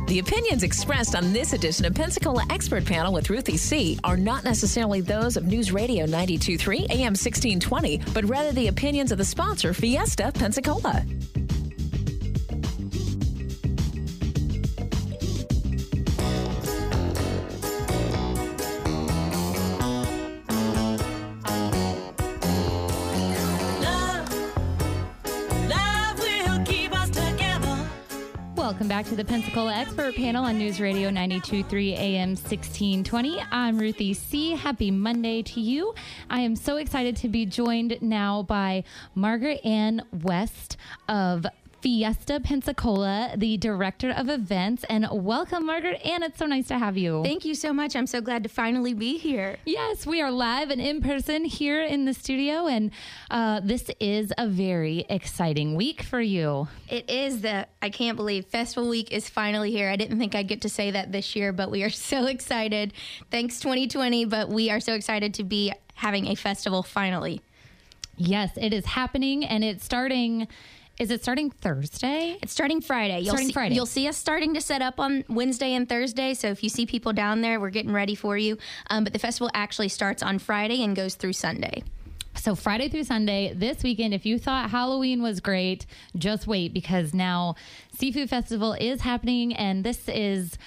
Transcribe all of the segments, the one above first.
The opinions expressed on this edition of Pensacola Expert Panel with Ruthie C. are not necessarily those of News Radio 92.3 AM 1620, but rather the opinions of the sponsor, Fiesta Pensacola. Welcome back to the Pensacola Expert Panel on News Radio 92.3 AM 1620. I'm Ruthie C. Happy Monday to you. I am so excited to be joined now by Margaret Ann West of Fiesta Pensacola, the Director of Events. And welcome, Margaret Ann. It's so nice to have you. Thank you so much. I'm so glad to finally be here. Yes, we are live and in person here in the studio. And this is a very exciting week for you. It is. I can't believe Festival Week is finally here. I didn't think I'd get to say that this year, but we are so excited. Thanks 2020, but we are so excited to be having a festival finally. Yes, it is happening, and it's starting. Is it starting Thursday? It's starting Friday. You'll see us starting to set up on Wednesday and Thursday. So if you see people down there, we're getting ready for you. But the festival actually starts on Friday and goes through Sunday. So Friday through Sunday this weekend. If you thought Halloween was great, just wait, because now Seafood Festival is happening, and this is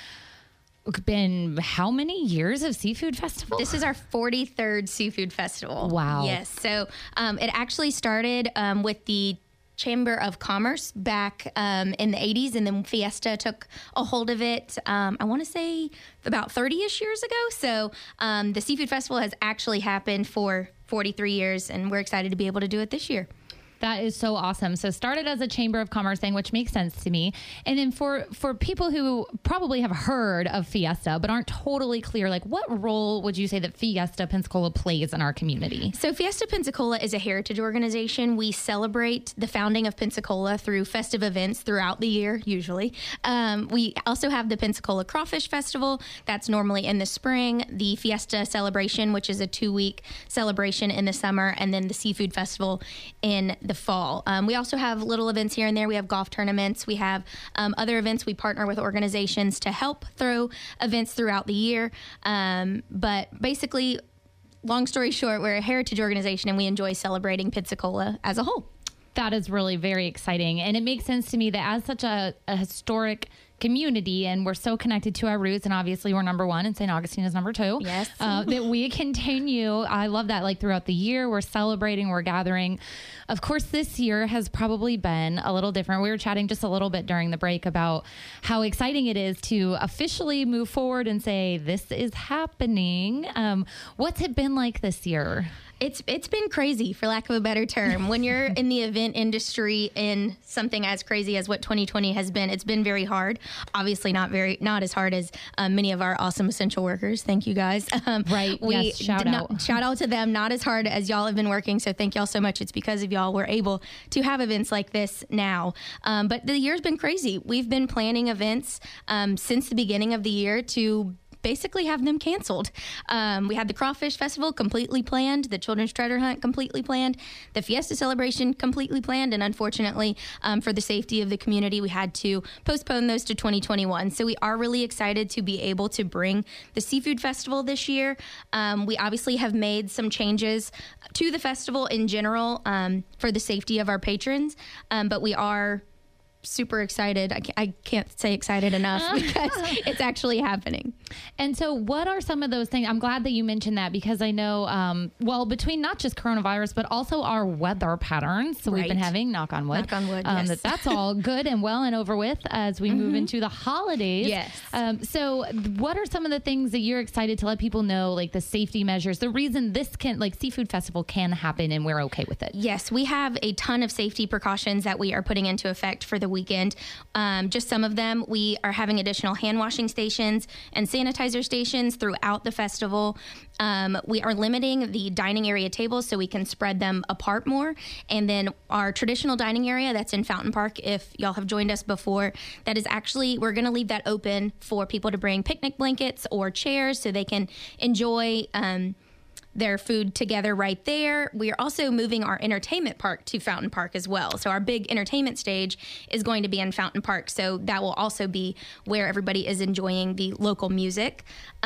been how many years of Seafood Festival? This is our 43rd Seafood Festival. Wow. Yes. So it actually started with the Chamber of Commerce back in the 80s, and then Fiesta took a hold of it, I want to say about 30-ish years ago. So the Seafood Festival has actually happened for 43 years, and we're excited to be able to do it this year. That is so awesome. So started as a Chamber of Commerce thing, which makes sense to me. And then for people who probably have heard of Fiesta but aren't totally clear, like, what role would you say that Fiesta Pensacola plays in our community? So Fiesta Pensacola is a heritage organization. We celebrate the founding of Pensacola through festive events throughout the year, usually. We also have the Pensacola Crawfish Festival. That's normally in the spring. The Fiesta Celebration, which is a 2-week celebration in the summer, and then the Seafood Festival in the fall. We also have little events here and there. We have golf tournaments. We have other events. We partner with organizations to help throw events throughout the year. But basically, long story short, we're a heritage organization, and we enjoy celebrating Pensacola as a whole. That is really very exciting. And it makes sense to me that as such a historic community, and we're so connected to our roots, and obviously we're number one and St. Augustine is number two. Yes. That we continue. I love that. Like, throughout the year, we're celebrating, we're gathering. Of course, this year has probably been a little different. We were chatting just a little bit during the break about how exciting it is to officially move forward and say, this is happening. What's it been like this year? It's been crazy, for lack of a better term. When you're in the event industry in something as crazy as what 2020 has been, it's been very hard. Obviously not as hard as many of our awesome essential workers. Thank you guys. Right. Yes. Shout out to them. Not as hard as y'all have been working. So thank y'all so much. It's because of y'all we're able to have events like this now. But the year's been crazy. We've been planning events since the beginning of the year to basically have them canceled. We had the Crawfish Festival completely planned, the Children's Treasure Hunt completely planned, the Fiesta Celebration completely planned, and unfortunately, for the safety of the community, we had to postpone those to 2021. So we are really excited to be able to bring the Seafood Festival this year. We obviously have made some changes to the festival in general for the safety of our patrons, but we are super excited. I can't say excited enough because it's actually happening. And so what are some of those things? I'm glad that you mentioned that, because I know, between not just coronavirus, but also our weather patterns. So we've been having, knock on wood, yes. That's all good and well and over with as we move into the holidays. Yes. So what are some of the things that you're excited to let people know, like the safety measures, the reason this can, like, Seafood Festival can happen and we're okay with it? Yes, we have a ton of safety precautions that we are putting into effect for the weekend. Just some of them, we are having additional hand washing stations and sanitizer stations throughout the festival. We are limiting the dining area tables so we can spread them apart more. And then our traditional dining area that's in Fountain Park, if y'all have joined us before, that is actually, we're going to leave that open for people to bring picnic blankets or chairs so they can enjoy their food together right there. We are also moving our entertainment park to Fountain Park as well. So our big entertainment stage is going to be in Fountain Park. So that will also be where everybody is enjoying the local music.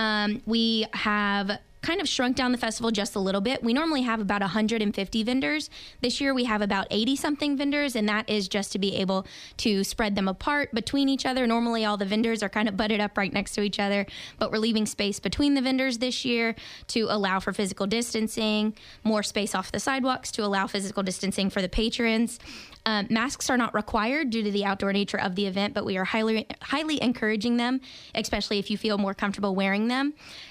We have kind of shrunk down the festival just a little bit. We normally have about 150 vendors. This year we have about 80 something vendors, and that is just to be able to spread them apart between each other. Normally all the vendors are kind of butted up right next to each other, but we're leaving space between the vendors this year to allow for physical distancing, more space off the sidewalks to allow physical distancing for the patrons. Masks are not required due to the outdoor nature of the event, but we are highly encouraging them, especially if you feel more comfortable wearing them.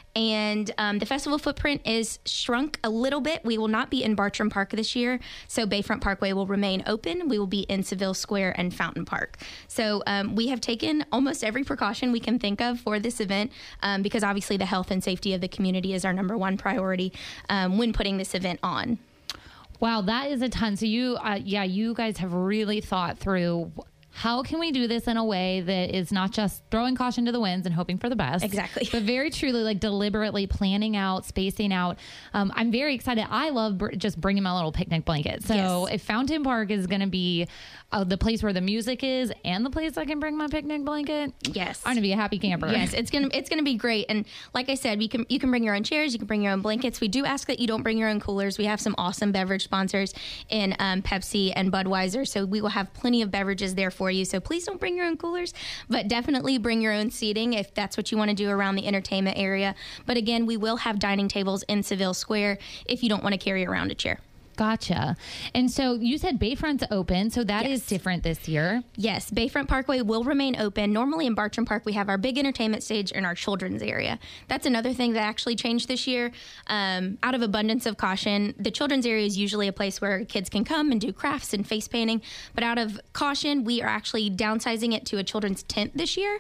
And the festival footprint is shrunk a little bit. We will not be in Bartram Park this year, so Bayfront Parkway will remain open. We will be in Seville Square and Fountain Park. So we have taken almost every precaution we can think of for this event because obviously the health and safety of the community is our number one priority when putting this event on. Wow, that is a ton. So you guys have really thought through how can we do this in a way that is not just throwing caution to the winds and hoping for the best? Exactly. But very truly, like, deliberately planning out, spacing out. I'm very excited. I love just bringing my little picnic blanket. So if Fountain Park is going to be the place where the music is and the place I can bring my picnic blanket, yes, I'm going to be a happy camper. Yes, it's gonna be great. And like I said, you can bring your own chairs, you can bring your own blankets. We do ask that you don't bring your own coolers. We have some awesome beverage sponsors in Pepsi and Budweiser, so we will have plenty of beverages there for you. So please don't bring your own coolers, but definitely bring your own seating if that's what you want to do around the entertainment area. But again, we will have dining tables in Seville Square if you don't want to carry around a chair. Gotcha. And so you said Bayfront's open, so that is different this year. Yes, Bayfront Parkway will remain open. Normally in Bartram Park, we have our big entertainment stage in our children's area. That's another thing that actually changed this year. Out of abundance of caution, the children's area is usually a place where kids can come and do crafts and face painting. But out of caution, we are actually downsizing it to a children's tent this year.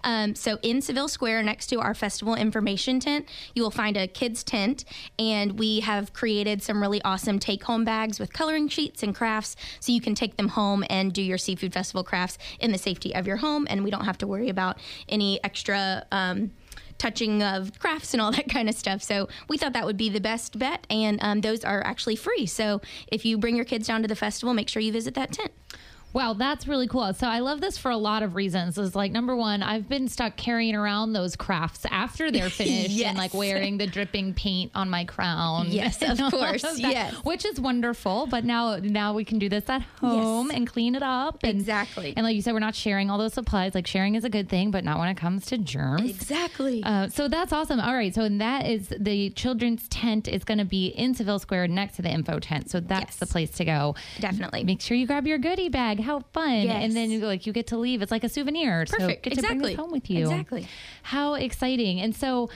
So in Seville Square, next to our festival information tent, you will find a kids tent, and we have created some really awesome take-home bags with coloring sheets and crafts, so you can take them home and do your Seafood Festival crafts in the safety of your home, and we don't have to worry about any extra touching of crafts and all that kind of stuff. So we thought that would be the best bet, and those are actually free. So if you bring your kids down to the festival, make sure you visit that tent. Wow, that's really cool. So I love this for a lot of reasons. It's like, number one, I've been stuck carrying around those crafts after they're finished and like wearing the dripping paint on my crown. Yes, of course. Yes. Which is wonderful. But now we can do this at home and clean it up. And, exactly. And like you said, we're not sharing all those supplies. Like, sharing is a good thing, but not when it comes to germs. Exactly. So that's awesome. All right. So that is the children's tent is going to be in Seville Square next to the info tent. So that's the place to go. Definitely. Make sure you grab your goodie bag. How fun. Yes. And then you get to leave. It's like a souvenir. Perfect. So get to bring this home with you. Exactly. How exciting. And so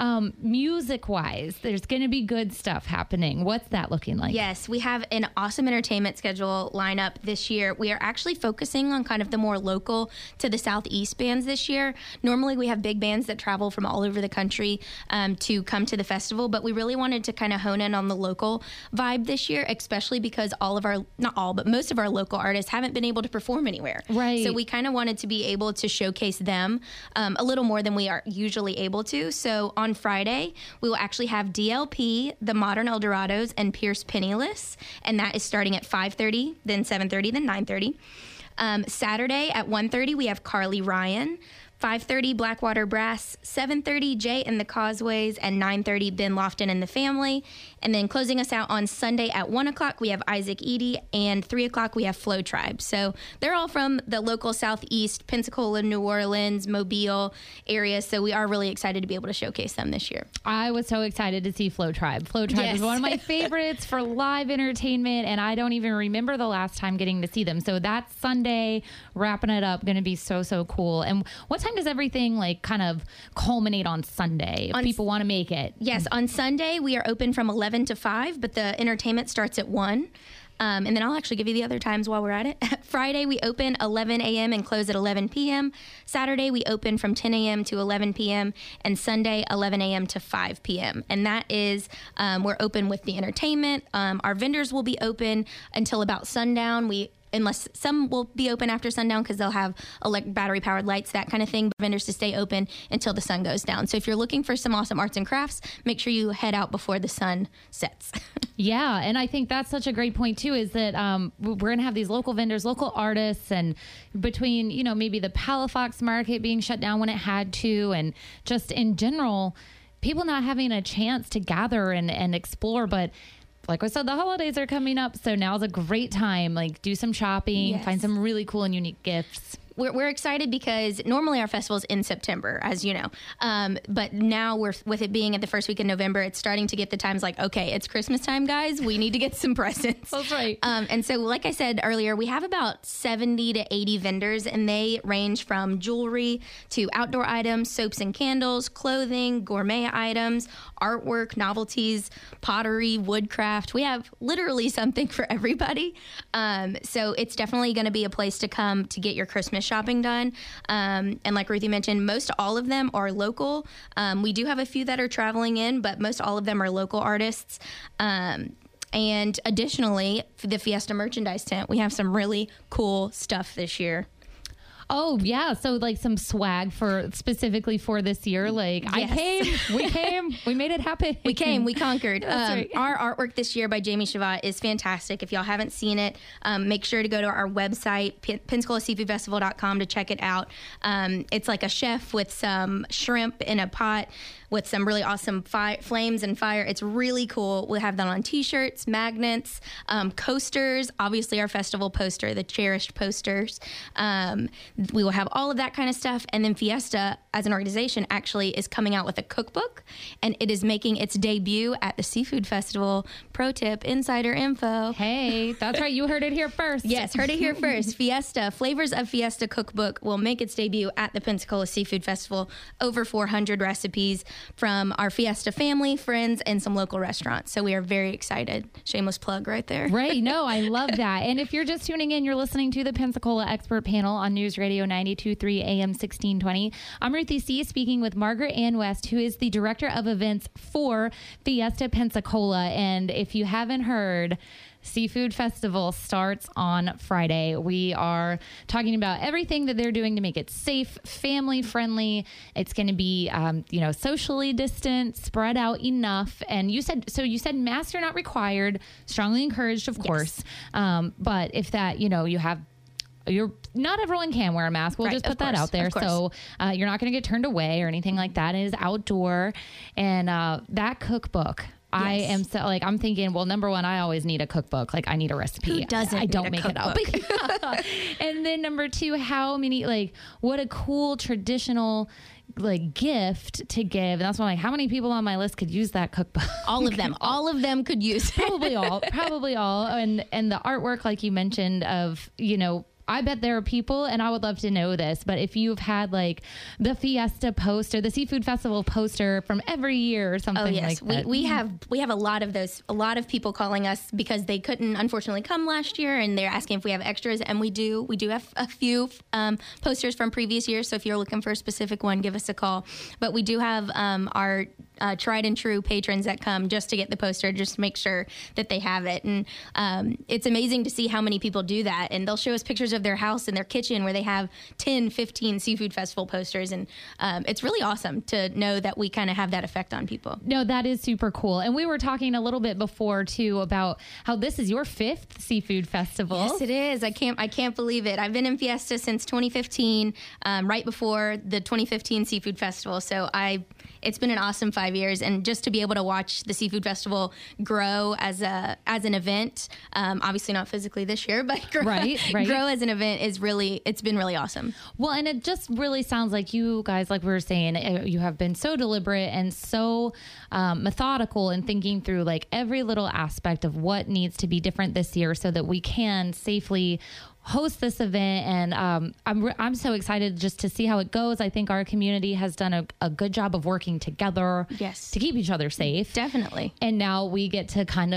music wise, there's going to be good stuff happening. What's that looking like? Yes, we have an awesome entertainment schedule lineup this year. We are actually focusing on kind of the more local to the Southeast bands this year. Normally we have big bands that travel from all over the country to come to the festival, but we really wanted to kind of hone in on the local vibe this year, especially because most of our local artists haven't been able to perform anywhere. Right. So we kind of wanted to be able to showcase them a little more than we are usually able to. So on Friday, we will actually have DLP, the Modern Eldorados, and Pierce Penniless, and that is starting at 5:30, then 7:30, then 9:30. Saturday at 1:30, we have Carly Ryan. 5:30 Blackwater Brass, 7:30 Jay and the Causeways, and 9:30 Ben Lofton and the Family. And then closing us out on Sunday at 1 o'clock, we have Isaac Eady, and 3 o'clock we have Flow Tribe. So they're all from the local Southeast, Pensacola, New Orleans, Mobile area. So we are really excited to be able to showcase them this year. I was so excited to see Flow Tribe. Flow Tribe is one of my favorites for live entertainment, and I don't even remember the last time getting to see them. So that's Sunday, wrapping it up, going to be so, so cool. And what time does everything like kind of culminate on Sunday if people want to make it? Yes, on Sunday we are open from 11 to 5, but the entertainment starts at 1. And then I'll actually give you the other times while we're at it. Friday, we open 11 a.m. and close at 11 p.m. Saturday, we open from 10 a.m. to 11 p.m. And Sunday, 11 a.m. to 5 p.m. And that is, we're open with the entertainment. Our vendors will be open until about sundown. We unless some will be open after sundown because they'll have battery powered lights, that kind of thing. Vendors to stay open until the sun goes down. So if you're looking for some awesome arts and crafts, make sure you head out before the sun sets. Yeah, and I think that's such a great point too, is that we're going to have these local vendors, local artists, and between, maybe the Palafox market being shut down when it had to, and just in general, people not having a chance to gather and explore. But like I said, the holidays are coming up, so now's a great time. Like, do some shopping, Yes. find some really cool and unique gifts. We're excited because normally our festival's in September, as you know. But now with it being at the first week in November, it's starting to get the times like, okay, it's Christmas time, guys. We need to get some presents. That's right. And so, like I said earlier, we have about 70 to 80 vendors, and they range from jewelry to outdoor items, soaps and candles, clothing, gourmet items, artwork, novelties, pottery, woodcraft. We have literally something for everybody. So it's definitely going to be a place to come to get your Christmas shopping done. And like Ruthie mentioned, most all of them are local. We do have a few that are traveling in, but most all of them are local artists. And additionally, for the Fiesta merchandise tent, we have some really cool stuff this year. Oh yeah, so like some swag specifically for this year. Like, Yes. we came, we made it happen. We came, we conquered. That's right. Our artwork this year by Jamie Shavat is fantastic. If y'all haven't seen it, make sure to go to our website, PensacolaSeafoodFestival.com, to check it out. It's like a chef with some shrimp in a pot with some really awesome flames and fire. It's really cool. We'll have that on t-shirts, magnets, coasters, obviously our festival poster, the cherished posters. We will have all of that kind of stuff. And then Fiesta, as an organization, actually is coming out with a cookbook, and it is making its debut at the Seafood Festival. Pro tip, insider info. Hey, that's right. You heard it here first. Yes, heard it here first. Fiesta, Flavors of Fiesta cookbook will make its debut at the Pensacola Seafood Festival. Over 400 recipes from our Fiesta family, friends, and some local restaurants. So we are very excited. Shameless plug right there. Right. No, I love that. And if you're just tuning in, you're listening to the Pensacola Expert Panel on News Radio 92.3 AM 1620. I'm Ruthie C., speaking with Margaret Ann West, who is the Director of Events for Fiesta Pensacola. And if you haven't heard, Seafood Festival starts on Friday. We are talking about everything that they're doing to make it safe, family friendly. It's going to be, socially distant, spread out enough. And you said masks are not required, strongly encouraged, of course. But if that, not everyone can wear a mask. We'll just put that out there. So you're not going to get turned away or anything like that. It is outdoor. And that cookbook, yes. I am I'm thinking, well, number one, I always need a cookbook. Like, I need a recipe. Who doesn't? I don't need a make it up. And then number two, what a cool traditional gift to give. And that's why how many people on my list could use that cookbook? All of them. All of them could use it. Probably all. And the artwork, like you mentioned, of, I bet there are people, and I would love to know this, but if you've had the Fiesta poster, the Seafood Festival poster from every year or something like that. We have a lot of those, a lot of people calling us because they couldn't unfortunately come last year, and they're asking if we have extras, and we do have a few posters from previous years. So if you're looking for a specific one, give us a call. But we do have our tried and true patrons that come just to get the poster, just to make sure that they have it. And it's amazing to see how many people do that. And they'll show us pictures of their house and their kitchen where they have 10, 15 Seafood Festival posters. And it's really awesome to know that we kind of have that effect on people. No, that is super cool. And we were talking a little bit before too about how this is your 5th Seafood Festival. Yes, it is. I can't believe it. I've been in Fiesta since 2015, right before the 2015 Seafood Festival. So it's been an awesome 5 years, and just to be able to watch the Seafood Festival grow as an event, obviously not physically this year, but grow as an event it's been really awesome. Well, and it just really sounds like you guys, like we were saying, you have been so deliberate and so methodical in thinking through every little aspect of what needs to be different this year so that we can safely host this event. And I'm so excited just to see how it goes. I think our community has done a good job of working together to keep each other safe. Definitely. And now we get to kind of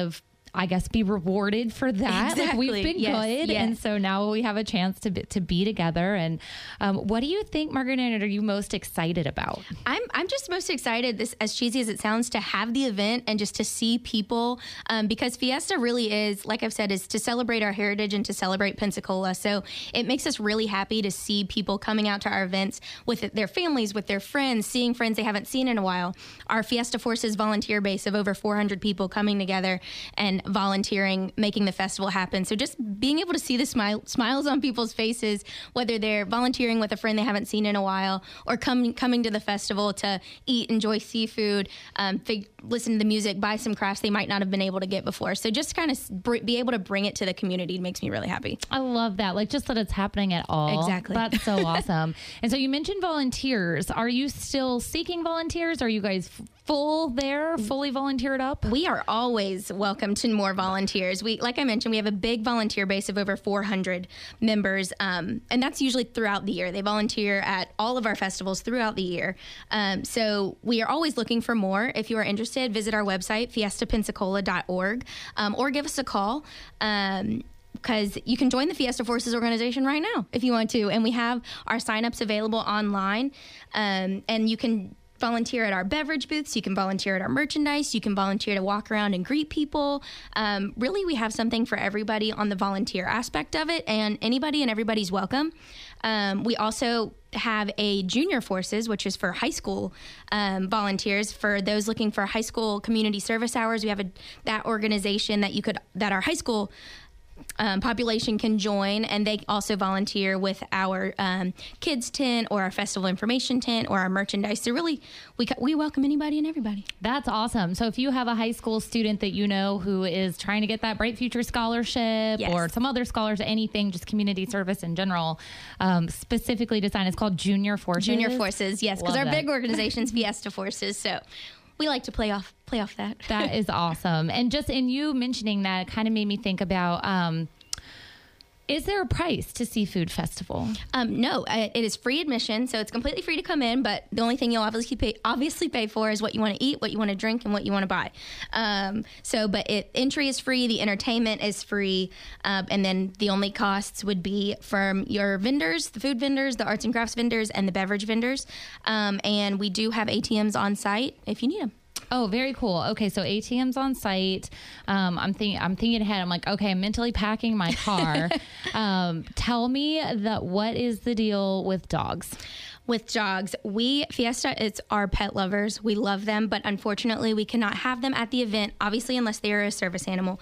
I guess, be rewarded for that. Exactly. Like, we've been good. Yes. And so now we have a chance to be together. And what do you think, Margaret Ann, are you most excited about? I'm just most excited, this, as cheesy as it sounds, to have the event and just to see people, because Fiesta really is, like I've said, is to celebrate our heritage and to celebrate Pensacola. So it makes us really happy to see people coming out to our events with their families, with their friends, seeing friends they haven't seen in a while. Our Fiesta Forces volunteer base of over 400 people coming together and volunteering, making the festival happen. So just being able to see the smiles on people's faces, whether they're volunteering with a friend they haven't seen in a while or coming to the festival to eat, enjoy seafood, listen to the music, buy some crafts they might not have been able to get before. So just kind of be able to bring it to the community makes me really happy. I love that. Like, just that it's happening at all. Exactly. That's so awesome. And so you mentioned volunteers. Are you still seeking volunteers? Are you guys fully volunteered up? We are always welcome to more volunteers. Like I mentioned, we have a big volunteer base of over 400 members, and that's usually throughout the year. They volunteer at all of our festivals throughout the year. So we are always looking for more. If you are interested, visit our website, fiestapensacola.org, or give us a call. Because you can join the Fiesta Forces organization right now if you want to. And we have our signups available online, and you can volunteer at our beverage booths. You can volunteer at our merchandise. You can volunteer to walk around and greet people. Really, we have something for everybody on the volunteer aspect of it, and anybody and everybody's welcome. We also have a junior forces, which is for high school volunteers. For those looking for high school community service hours, we have that organization that our high school population can join, and they also volunteer with our kids tent or our festival information tent or our merchandise. So really, we welcome anybody and everybody. That's awesome. So if you have a high school student that you know who is trying to get that Bright Future Scholarship, yes, or some other scholars, anything, just community service in general, specifically designed, it's called Junior Forces. Junior Forces, yes, because our that. big organization's Fiesta Forces, so we like to play off that. That is awesome. And just in you mentioning that, it kind of made me think about, is there a price to Seafood Festival? No, it is free admission, so it's completely free to come in, but the only thing you'll obviously pay for is what you want to eat, what you want to drink, and what you want to buy. Entry is free, the entertainment is free, and then the only costs would be from your vendors, the food vendors, the arts and crafts vendors, and the beverage vendors. And we do have ATMs on site if you need them. Oh, very cool. Okay, so ATM's on site. I'm thinking ahead. I'm like, okay, I'm mentally packing my car. Tell me what is the deal with dogs? With dogs, Fiesta is our pet lovers. We love them, but unfortunately, we cannot have them at the event, obviously, unless they are a service animal.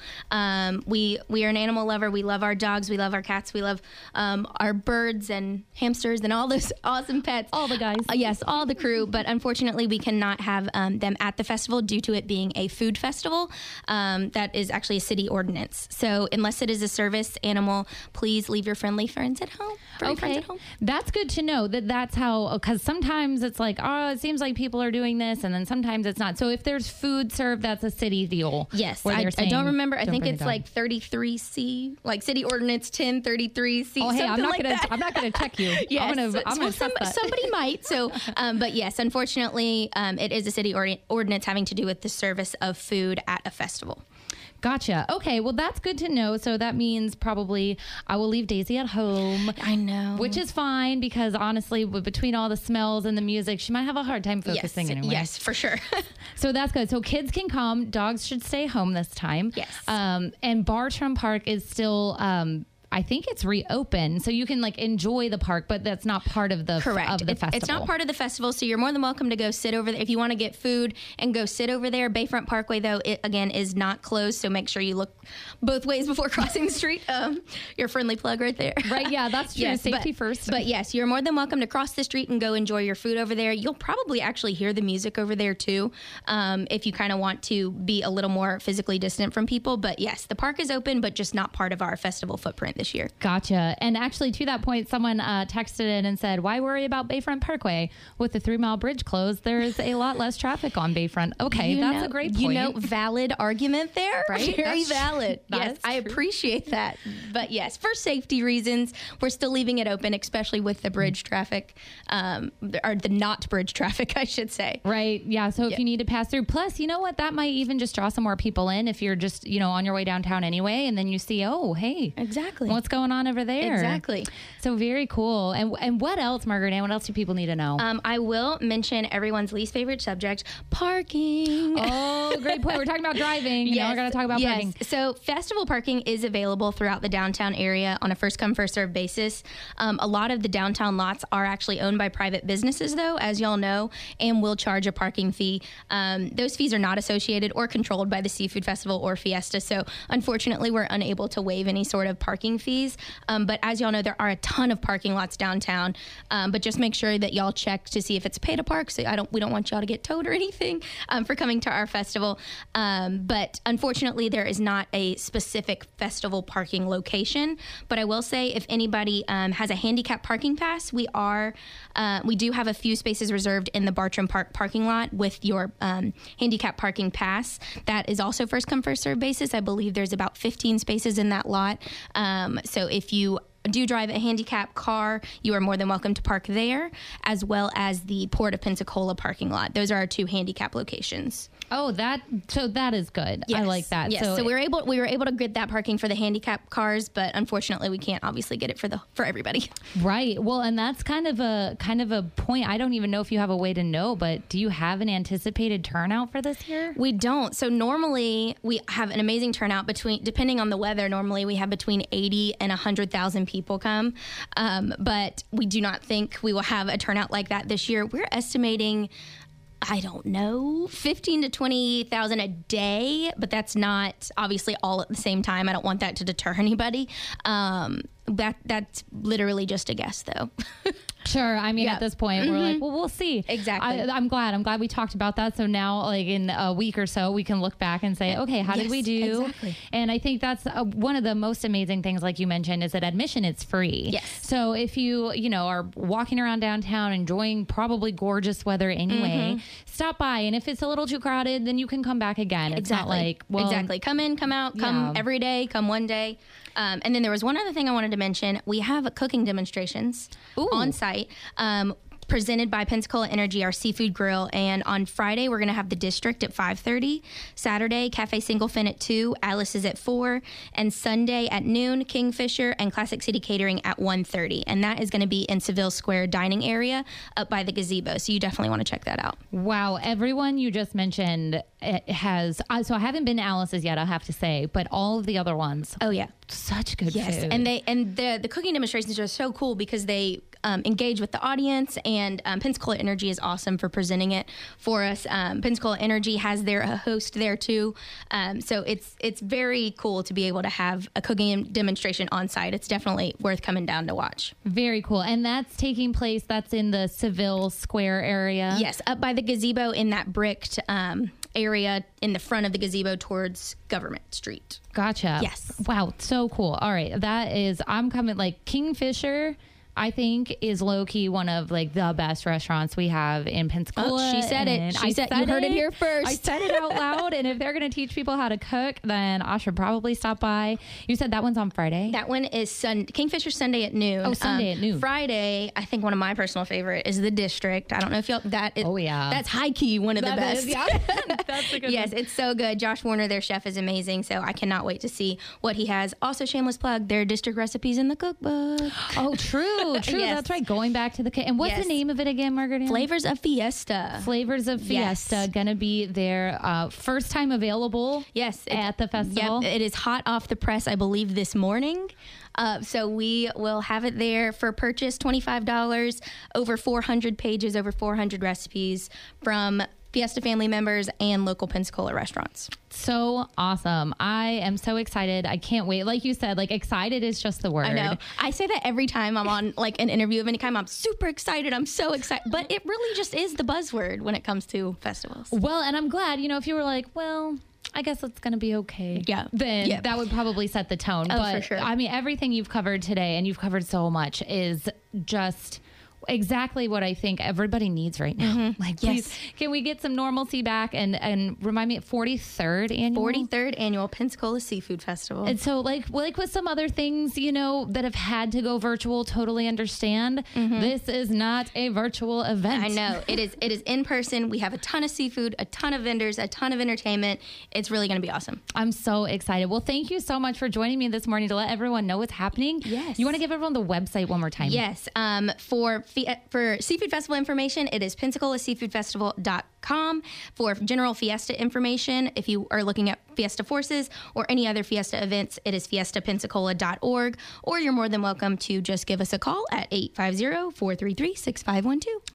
We are an animal lover. We love our dogs. We love our cats. We love our birds and hamsters and all those awesome pets. All the guys. Yes, all the crew. But unfortunately, we cannot have them at the festival due to it being a food festival. That is actually a city ordinance. So unless it is a service animal, please leave your friendly friends at home. Okay, that's good to know that's how. Because sometimes it's like, oh, it seems like people are doing this, and then sometimes it's not. So if there's food served, that's a city deal. Yes, I don't remember. I think it's like 33C, like City Ordinance 1033C. Oh, hey, I'm not gonna check you. Yes, I'm gonna somebody might. So, but yes, unfortunately, it is a city ordinance having to do with the service of food at a festival. Gotcha. Okay, well, that's good to know. So that means probably I will leave Daisy at home. I know. Which is fine because honestly, between all the smells and the music, she might have a hard time focusing anyway. Yes, for sure. So that's good. So kids can come. Dogs should stay home this time. Yes. And Bartram Park is still... I think it's reopened, so you can enjoy the park, but that's not part of the festival. It's not part of the festival, so you're more than welcome to go sit over there if you want to get food and go sit over there. Bayfront Parkway, though, it again is not closed, so make sure you look both ways before crossing the street. Your friendly plug right there. Right? Yeah, that's true. Yes, Safety first. But yes, you're more than welcome to cross the street and go enjoy your food over there. You'll probably actually hear the music over there too, if you kind of want to be a little more physically distant from people. But yes, the park is open, but just not part of our festival footprint this year. this year. Gotcha. And actually, to that point, someone texted in and said, why worry about Bayfront Parkway? With the 3 Mile Bridge closed, there's a lot less traffic on Bayfront. Okay, that's a great point. Valid argument there. Right? Very valid. Yes, I appreciate that. But yes, for safety reasons, we're still leaving it open, especially with the bridge traffic, or the not bridge traffic, I should say. Right. Yeah. So if you need to pass through, plus, you know what, that might even just draw some more people in if you're just, on your way downtown anyway. And then you see, oh, hey, exactly, what's going on over there? Exactly. So very cool. And what else, Margaret Ann? What else do people need to know? I will mention everyone's least favorite subject, parking. Oh, great point. We're talking about driving. We're going to talk about parking. So festival parking is available throughout the downtown area on a first come, first served basis. A lot of the downtown lots are actually owned by private businesses, though, as y'all know, and will charge a parking fee. Those fees are not associated or controlled by the Seafood Festival or Fiesta. So unfortunately, we're unable to waive any sort of parking fees. But as y'all know, there are a ton of parking lots downtown. But just make sure that y'all check to see if it's pay to park. So we don't want y'all to get towed or anything for coming to our festival. But unfortunately, there is not a specific festival parking location. But I will say, if anybody has a handicap parking pass, we do have a few spaces reserved in the Bartram Park parking lot with your handicap parking pass. That is also first come, first served basis. I believe there's about 15 spaces in that lot. So if you do drive a handicap car, you are more than welcome to park there, as well as the Port of Pensacola parking lot. Those are our 2 handicap locations. Oh, that is good. Yes. I like that. Yes. So we were able to get that parking for the handicap cars, but unfortunately we can't obviously get it for everybody. Right. Well, and that's kind of a point. I don't even know if you have a way to know, but do you have an anticipated turnout for this year? We don't. So normally we have an amazing turnout depending on the weather. Normally we have between 80 and 100,000 people come. But we do not think we will have a turnout like that this year. We're estimating, I don't know, 15 to 20,000 a day, but that's not obviously all at the same time. I don't want that to deter anybody. That's literally just a guess, though. Sure. I mean, at this point, we're like, well, we'll see. Exactly. I'm glad we talked about that. So now, like in a week or so, we can look back and say, okay, how did we do? Exactly. And I think that's one of the most amazing things, like you mentioned, is that admission is free. Yes. So if you are walking around downtown, enjoying probably gorgeous weather anyway, stop by. And if it's a little too crowded, then you can come back again. It's not like, exactly. Come in, come out, come every day, come one day. And then there was one other thing I wanted to mention. We have cooking demonstrations on site. Presented by Pensacola Energy, our seafood grill. And on Friday, we're going to have the District at 5:30. Saturday, Cafe Single Fin at 2. Alice's at 4. And Sunday at noon, Kingfisher and Classic City Catering at 1:30. And that is going to be in Seville Square dining area up by the gazebo. So you definitely want to check that out. Wow. Everyone you just mentioned has, so I haven't been to Alice's yet, I'll have to say, but all of the other ones. Oh, yeah. Such good food. And the cooking demonstrations are so cool because they engage with the audience, and Pensacola Energy is awesome for presenting it for us. Pensacola Energy has their host there too, so it's very cool to be able to have a cooking demonstration on site. It's definitely worth coming down to watch. Very cool. And that's taking place, that's in the Seville Square area? Yes, up by the gazebo in that bricked area in the front of the gazebo towards Government Street. Gotcha. Yes. Wow, so cool. All right, I'm coming, like Kingfisher, I think, is low-key one of like the best restaurants we have in Pensacola. Oh, she said it. She said you heard it here first. I said it out loud. And if they're going to teach people how to cook, then I should probably stop by. You said that one's on Friday? That one is Kingfisher Sunday at noon. Oh, Sunday at noon. Friday, I think one of my personal favorite is the District. I don't know if y'all, oh yeah, that's high-key one of the best. That's a good yes, one. It's so good. Josh Warner, their chef, is amazing. So I cannot wait to see what he has. Also, shameless plug, their District recipes in the cookbook. Oh, true. Yes. That's right. Going back to and what's the name of it again, Margaret Ann? Flavors of Fiesta. Flavors of Fiesta, gonna be their first time available. Yes, at the festival. Yep, it is hot off the press, I believe, this morning. So we will have it there for purchase, $25, over 400 pages, over 400 recipes from Fiesta family members and local Pensacola restaurants. So awesome. I am so excited. I can't wait. Like you said, like excited is just the word. I know. I say that every time I'm on like an interview of any kind. I'm super excited. I'm so excited. But it really just is the buzzword when it comes to festivals. Well, and I'm glad, if you were like, well, I guess it's going to be okay. Yeah. Then that would probably set the tone. Oh, but for sure. I mean, everything you've covered today, and you've covered so much, is just exactly what I think everybody needs right now. Like, please, can we get some normalcy back and remind me, 43rd annual? 43rd annual Pensacola Seafood Festival. And so like with some other things, you know, that have had to go virtual, totally understand. This is not a virtual event. I know. It is in person. We have a ton of seafood, a ton of vendors, a ton of entertainment. It's really going to be awesome. I'm so excited. Well, thank you so much for joining me this morning to let everyone know what's happening. Yes. You want to give everyone the website one more time? Yes. For Seafood Festival information, it is PensacolaSeafoodFestival.com. For general Fiesta information, if you are looking at Fiesta Forces or any other Fiesta events, it is fiestapensacola.org, or you're more than welcome to just give us a call at 850-433-6512.